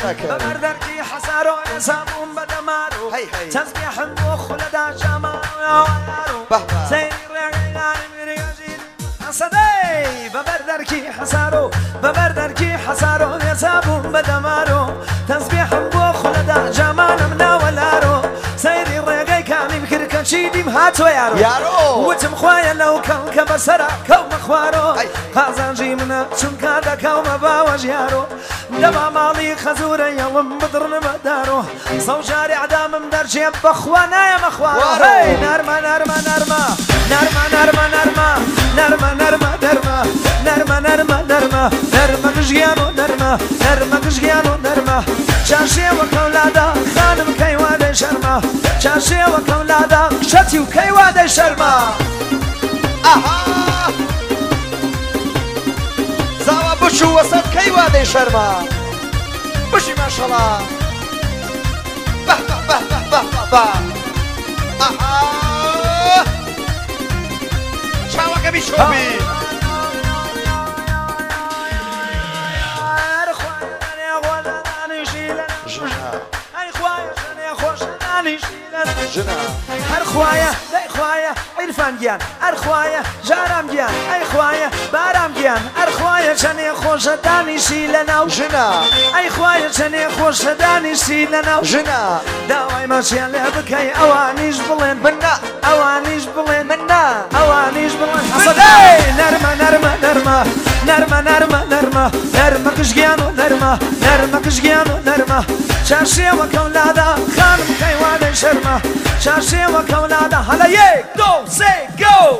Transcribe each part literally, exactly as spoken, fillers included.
ببردركي حسارو يسابون بدمارو تسبيح بوخ لدى جمارو سيري رغيغاني مريجين حسدي ببردركي حسارو ببردركي حسارو يسابون بدمارو تسبيح بوخ لدى جمال مناولارو سيري رغي كامي بكركن شيدي مهاتو يارو يارو وتم خوايا لو كان كبسرا كوم خوارو خازانجي منا شنكا دا كوم باوج يارو دبا مالي خزورة يوم بدرن مدارو صوجاري عدام مدرجي بخوانا يا مخوارو هاي نرمى نرمى نرمى نرمى نرمى نرمى نرمى نرمى نرمى نرمى نرمى نرمى نرمى كشيانو نرمى نرمى كشيانو نرمى شاشي وكولادا خانم كيوادي شرمى شاشي وكولادا شتي وكيوادي شرمى اها زاوا بشو وسط كيوادي شرمى بشي ما شاء الله به به به به به به اها شاوكا بيشوبي جنا هر خوايا داي خوايا عرفان جيان هر خوايا جارام جيان اي خوايا بارام جيان هر خوايا شني خوش داني شيلنا جنا اي خوايا شني خوش داني شيلنا جنا داوي ماشي لبكي اوانيش بلين منا اوانيش بلين منا اوانيش بلين حصدي نرمى نرمى نرمى نرمى نرمى نرمى نرمى كشجيانو نرمى نرمى كشجيانو نرمى شاشي وكولادا خانم كيوان شرمى شاشي وكولادا هلا يي جو سي جو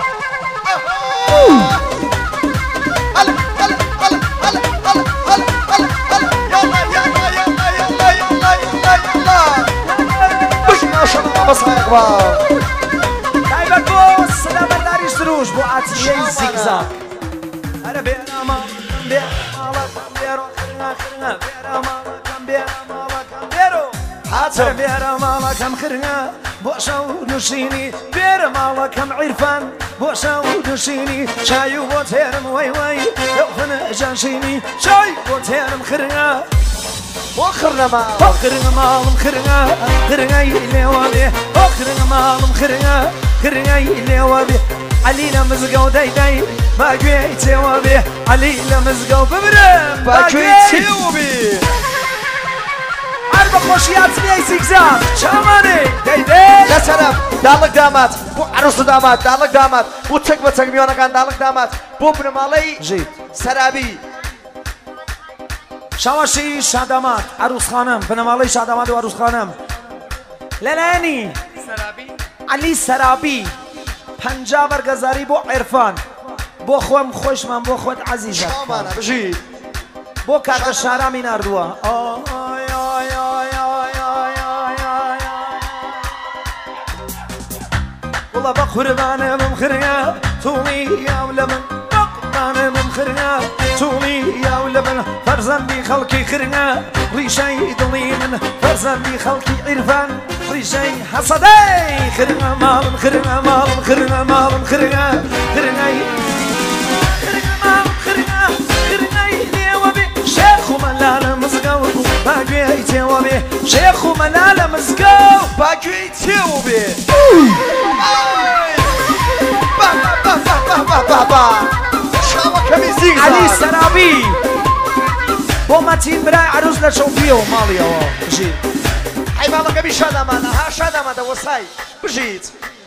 هلا هلا هلا هلا هلا هلا هلا يلا يلا يلا يلا يلا يلا مش ما شاء الله بس يا اخوان دايما بوس سلام داري سروج بو عتيي زيكزاك انا بينا ما بينا ما بيرو خرنا خرنا بينا ما بينا ما بيرو حاتم بيرا مالا كم خرنا بوشا ونشيني بيرا مالا كم عرفان بوشا ونشيني شاي وتيرم وي وي يوفن جانشيني شاي وتيرم خرنا وخرنا ما خرنا مال خرنا خرنا يلي وابي خرنا مال خرنا خرنا يلي وابي علينا مزقو داي داي ما قويتي وابي علينا مزقو ببرم ما قويتي وابي بخوشيات سنية زيكزاك شاماني دايدي لا سلام دالك دامات بو عروس دامات دالك دامات بو تك بتك ميونا كان دالك دامات بو بنمالي جيد سرابي شواشي شادامات عروس خانم بنمالي شادامات وعروس خانم لالاني سرابي علي سرابي پنجا برگزاری بو عرفان بو خوام خوش من بو خود عزیزت شامانا بجيد بو کارت شارامی نردوا والله بقربانه ممخريا تومي يا ولمن بقربانه ممخريا تومي يا ولمن فرزن بي خلقي خرنا ريشي ضليمن فرزن بي خلقي عرفان ريشي حصدي خرنا مال خرنا مال خرنا مال خرنا خرنا خرنا مال خرنا خرنا لي وبي شيخ ملال مزقو باقيتي وبي شيخ ملال مزقو باقيتي وبي با با با با با با شاوكا ميزيك علي سرابي بو ماتين براي عروس لشوفيو ماليو جيت حي مالك بي شادمان ها شادمان ده وصاي بجيت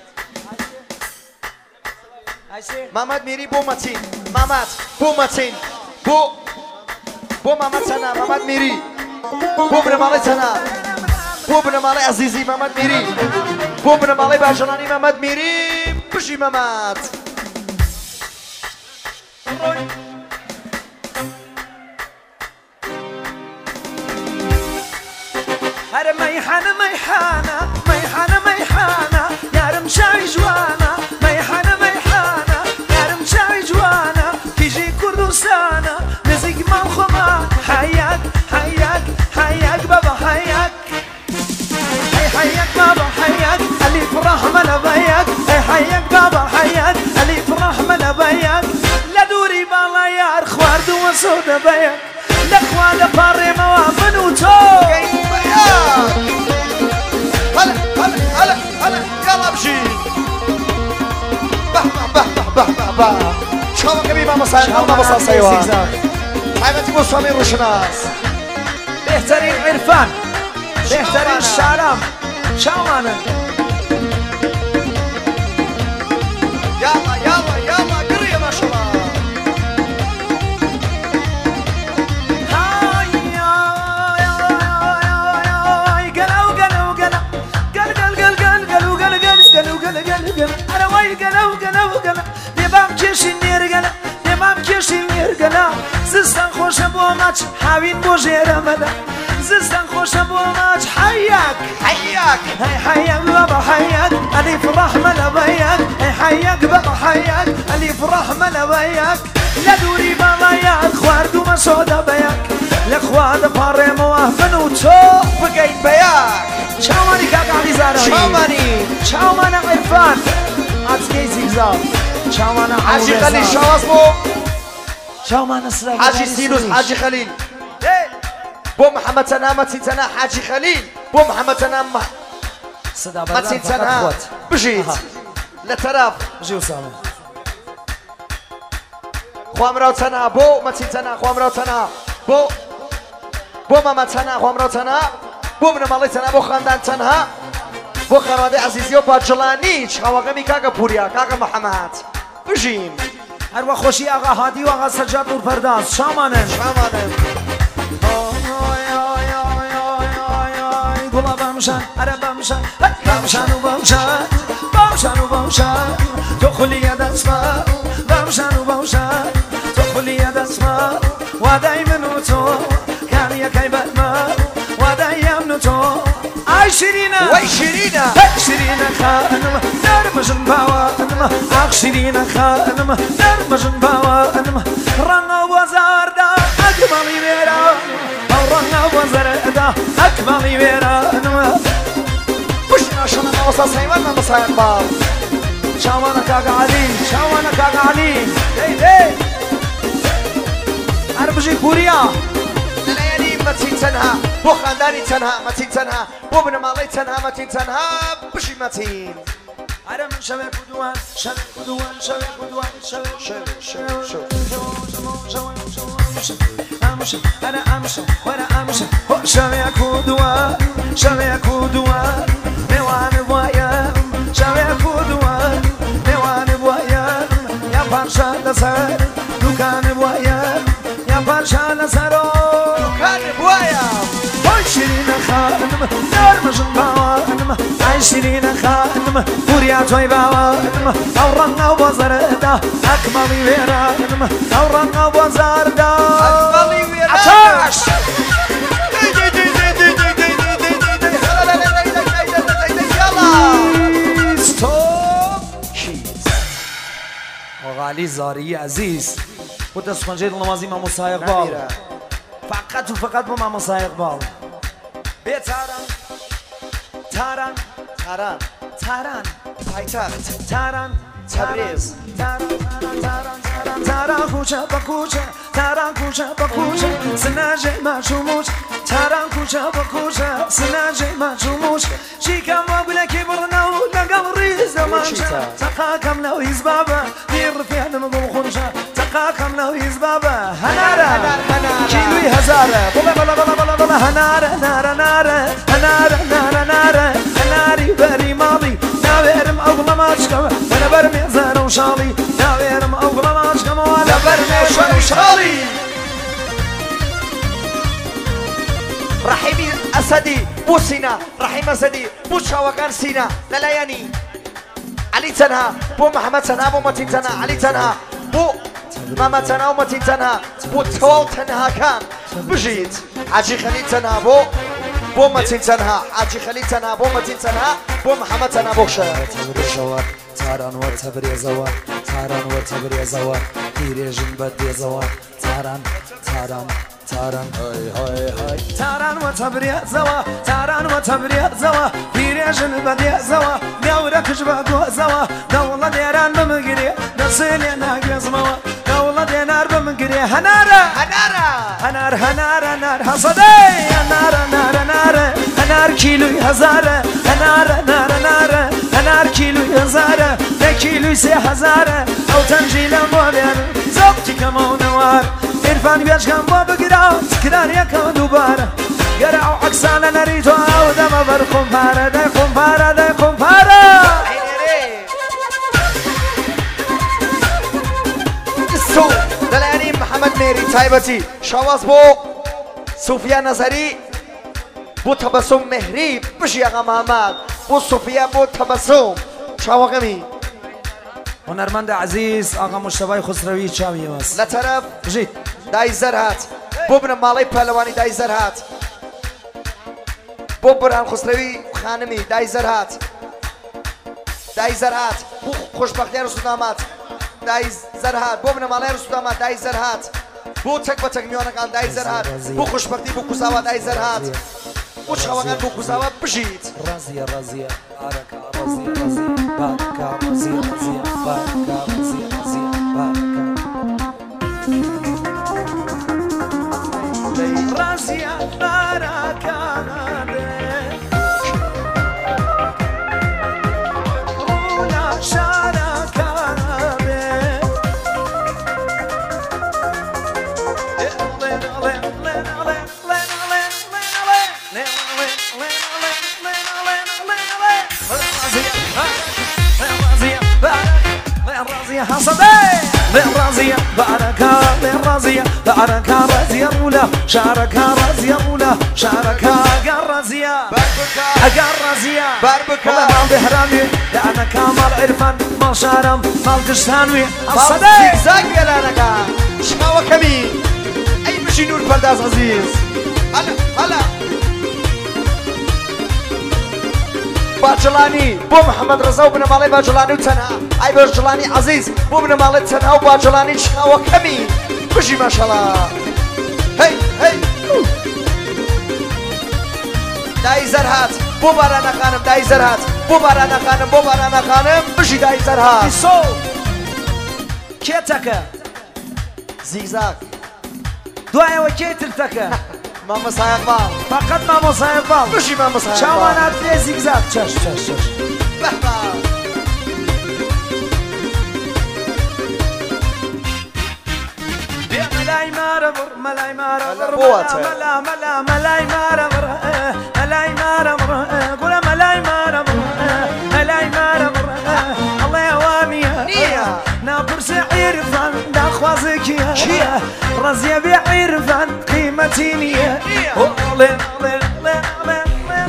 مامات ميري بو ماتين مامات بو ماتين بو بو مامات سنة مامات ميري بو برمالي سنة بو برمالي عزيزي مامات ميري بو برمالي باجراني مامات ميري بجي مامات هر ميحانة ميحانة ميحانة ميحانة يا رمشاي جوانا ميحانة ميحانة يا رمشاي جوانا كيجي كردستانا مزيق مال خمان حياك حياك حياك بابا حياك هي حياك بابا حياك اللي فرح ملا بياك هي حياك بابا حياك اللي فرح ملا بياك لا دوري بالا يا خوار دو سودا بياك لخوا لباري موافن وتو هلا هلا هلا هلا يلا امشي به به به به به شو كبي ما مصاير ما مصاير سيوا حياتي مصامي روشناس بهترين عرفان بهترين شعرام شاوانا يلا يلا يلا قريه ما شاء الله أنا واي قلو قلو قلو ديبام كيشي نير قلو ديبام كيشي نير قلو زستان خوش بو ماچ حاوين بو جير مدا زستان خوش بو ماچ حياك حياك هاي حياك بابا حياك اللي فرح ملبيك هاي حياك بابا حياك اللي فرح ملبيك لا دوري باباياك خواردو ما سودا بياك لخواد باري موافن وتو بقيت بياك شاواني كاكا علي زاروي شاواني شاوانا عرفان عطكي زيزاب شاوانا حاجي خليل شواص بو شاوانا سلاك حاجي سينوس حاجي خليل بو محمد سنة ما تنسنا حاجي خليل بو محمد سنة ما ما تنسنا بجيت لترف بجي وسامة خوام راو تنا بو ما تنسنا خوام راو تنا بو بو ما ما تنا خوام راو تنا بو من مالي تنا بو خاندان تنها بو خانواده عزیزی و باجلانی شواقمی کاکا پوریا کاکا محمد بجیم هر خوشی آقا هادی و آقا سجاد نور پرداز شامانن شامانن گلا بامشان اره بامشان بامشان و بامشان بامشان و بامشان تو خلیه دسما بامشان و بامشان تو خلیه دسما و دایمن تو کاریه کی بدما و دایم تو ای شیرینه وای شیرینه شیرینه خانم نرمجن باوانم آخ شیرینه خانم نرمجن باوانم رنگ بازار دا اکمالی بیرم او رنگ بازار دا اکمالی بیرم بشنا شنا نوصل سيمان ما مصاير بار شاوانا كاكا علي شاوانا كاكا علي دي دي عربجي كوريا ليالي ما تنسنها بو خانداني تنها ما تنسنها بو ابن مالي تنها ما تنسنها بشي ما تين أنا من شباب كدوان شباب كدوان شباب كدوان شباب شباب شباب أمشي أنا أمشي وأنا أمشي شباب كدوان شباب كدوان نوان بوايا شباب كدوان نوان بوايا يا بارشا لسر دكان بوايا يا بارشا لسرو دكان بوايا شيرين خانم نرمجن باوانم ای شیرین خانم فوریا توی باوانم او رنگ و بازار دا اکمالی ویرانم او رنگ و بازار دا اکمالی ویرانم اتاش آقا زاری عزیز و دست خنجر نمازی ما مسایق بال فقط و فقط با ما مسایق بال به تاران تاران تاران تاران پایتخت تاران تبریز تاران تاران تاران تاران کوچه با کوچه تاران کوچه با کوچه سناجه مشوموش تاران کوچه با کوچه سناجه مشوموش شیکم و بلکی برنو لقل ریز مانشا تقاكم لو يزبابا دير في هذا مقوم خرجة تقاكم لو يزبابا هنارا كيلوي هزارة بلا بلا بلا بلا بلا هنارا نارا نارا هنارا نارا نارا هناري بري ماضي ناويرم أغلى ماشكم أنا برمي زان وشالي ناويرم أغلى ماشكم وأنا برمي زان وشالي رحيمي أسدي بو سينا رحيم أسدي بو شاوكان سينا للاياني علي تنها بو محمد تنها بو متين تنها علي تنها بو ماما تنها ومتين تنها بو توال تنها كان بجيت حاجي خليل تنها بو بو متين تنها حاجي خليل تنها بو متين تنها بو محمد تنها بوخشة تاران وتبري زوار تاران وتبري زوار تيريجن بدي زوار تاران تاران تاران هاي هاي هاي تاران وتبري زوا تاران وتبري زوا تيريجن بدي زوا دورك جبدو زوا دولة ديران بمقري نسيلي ناقص موا دولة دينار بمقري بنقري هنارة هنارة هنار هنار هنار حصدي هنار هنار هنار هنار كيلو هزارة هنار هنار هنار هنار كيلو هزارة ده كيلو سي هزارة أو تنجيل موبير زبطي كمان نوار إرفان بيش كم بابقرا سكران يكا دوبارة قرعو عكسانا نريتو أو دم برقم فارة ده قم فارة ده قم فارة سو دلاني محمد ميري تايبتي شواز بو صوفيا نظري بو تبسم مهري بشي آقا محمد بو صوفيا بو تبسم شواقمي هنرمند عزيز آقا مشتبه خسروی چاوی ماست لطرف جيت دای زر هات بو بن مالای پهلوانی دای زر هات بو برهان خسروی خانمی دای زر هات دای زر هات بو خوشبختی رسول آمد دای زر هات بو بن مالای رسول آمد دای زر هات بو تک با تک میانکان دای زر هات بو خوشبختی بو کوزاوا دای زر هات بو شواقان بو کوزاوا بشید رازية رازية باركة رازية رازية باركة رازية رازية باركة رازية رازية باركة رازية باركة رونا شاركة حصدي للرازية باركة للرازية باركة رازية رولا شاركة رازية رولا شاركة قرازية باربكا قرازية باربكا والله ما بهرامي لأنا كامل عرفان مال شارم مال قشتانوي حصدي زيزاق بلانكا شخاوة كمين أي مشي نور برداز عزيز هلا هلا باجلاني بو محمد رضا وبن مالي باجلاني وتنها اي باجلاني عزيز بو بن مالي تنها وباجلاني شخاوة كمين بجي ما شاء الله هي هي داي زرهات بو بارانا خانم داي زرهات بو بارانا خانم بو بارانا خانم بجي داي زرهات سو كيتك زيزاك دعاء وكيتلتك ما مصايب بال فقط ما مصايب بال بجي ما مصايب بال شاوانات لي زيكزاك تشش تشش تشش بحبا ملاي ماربر ملاي ماربر بوته. ملا ملا ملاي ماربر ملاي ماربر قول ملاي ماربر ملاي ماربر الله يوامي نية. نابر سعيرفان داخوازك يا رزيا بعيرفان قيمتي نية لين لين لين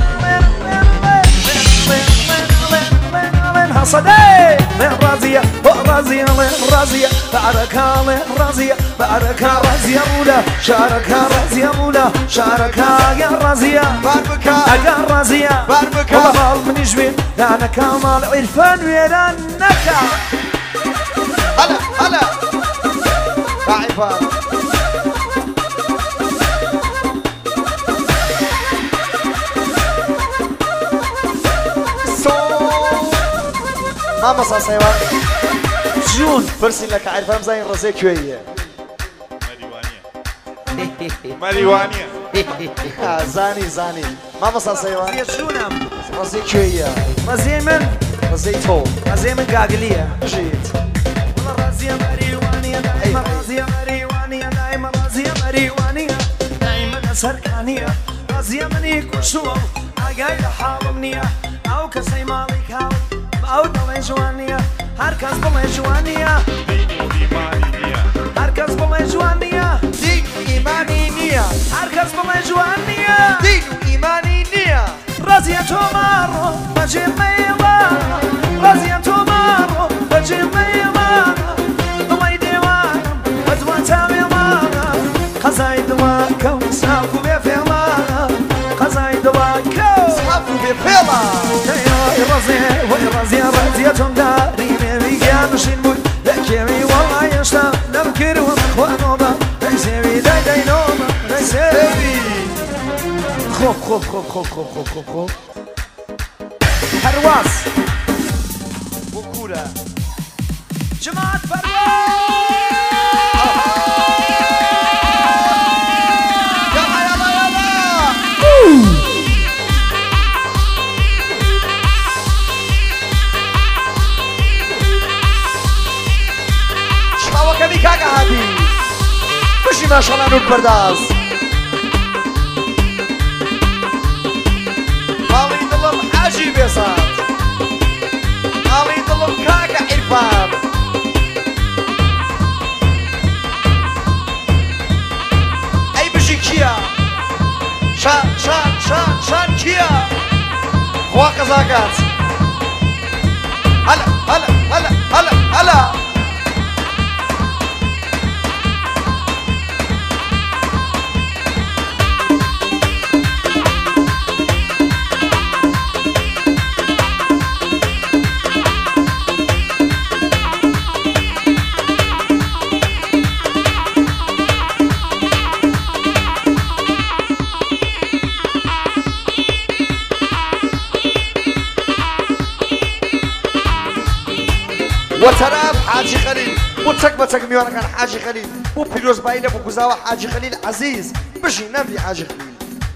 حصدي لين رازية رازية لين رازية باركة لين رازية باركة رازية رولا شاركة رازية رولا شاركة يا رازية باربكا يا رازية باربكا. والله مال من جبين أنا كمال عرفان ويرانك هلا هلا عيبان ما مصا سيوان جون فرسي لك عرفان زين رزي كويه ماريوانيا زاني زاني ما مصا سيوان يا جونم رزي كويه رزي من رزي تو رزي من قاقلية جيت والله رزي مريوانية دايما رزي مريوانية دايما رزي مريوانية دايما سركانية رزي مني كشو عقايد حالمنية أو كسي مالك هاو أو دلين جوانية هركز بلين جوانية هركز بلين جوانية دين إيماني نية هركز بلين جوانية دين إيماني نية رزي تومارو بجي ميوانا رزي تومارو بجي ميوانا ضلي ديوانا بدوان تامي وانا قزاي دواكو ساكو بفيلانا قزاي دواكو صحفو بفيلا رزي رزي رزي تنداري ميغان مشين بوي لكيمي والله يشتا نبكر ونخوانوما نيسيبي داي داي نوما نيسيبي خوب خوب خوب خوب خوب خوب خوب خوب هرواز بكورة جماعة فرواز بژی ماشەڵڵا نور پەرداز ماڵی دڵم حاجی بێسات ماڵی دڵم کاکە عیرفان ئەی بژی کیە شان شان شان شان کیە خوا قەزاکات هەلا هەلا هەلا هەلا هەلا وتراب حاجي خليل وتك بتك ميوانا كان حاجي خليل وبيروز بايلة بوكوزاوا حاجي خليل عزيز بشي نبي حاجي خليل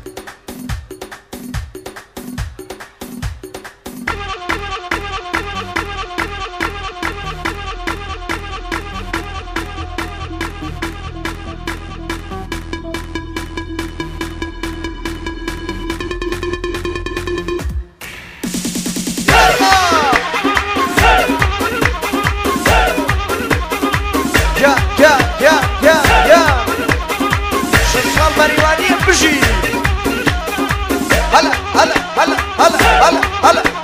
يا يا يا يا يا شغال مريوانية بجي هلا هلا هلا هلا هلا هلا